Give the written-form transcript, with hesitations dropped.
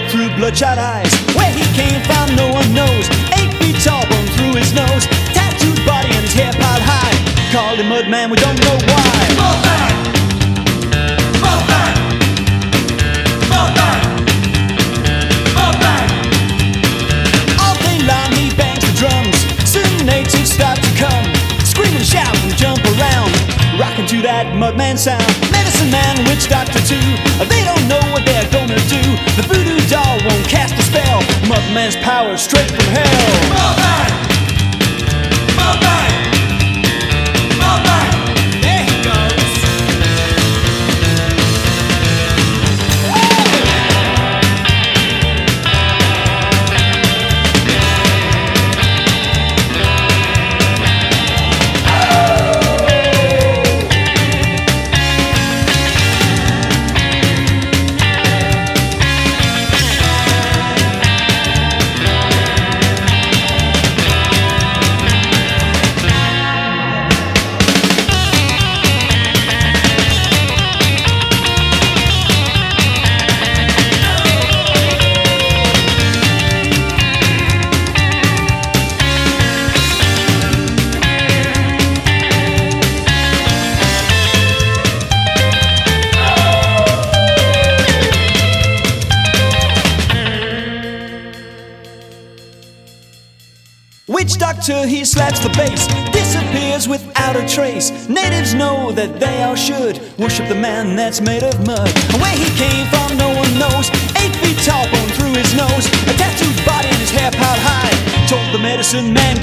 look through bloodshot eyes. Where he came from, no one knows. 8 feet tall, bone through his nose, tattooed body and his hair piled high. Called him Mudman, we don't know why. Mudman! Mudman! Mudman! Mudman! All day long he bangs the drums. Soon natives start to come, scream and shout and jump around, rocking to that Mudman sound. Medicine man, witch doctor too, they don't know what they're gonna do. The voodoo doll won't cast a spell. Mudman's power straight from hell. Mudman! Mudman! Mudman! There he goes! Witch doctor, he slaps the bass, disappears without a trace. Natives know that they all should worship the man that's made of mud. Where he came from, no one knows. 8 feet tall, bone through his nose, a tattooed body and his hair piled high. Told the medicine man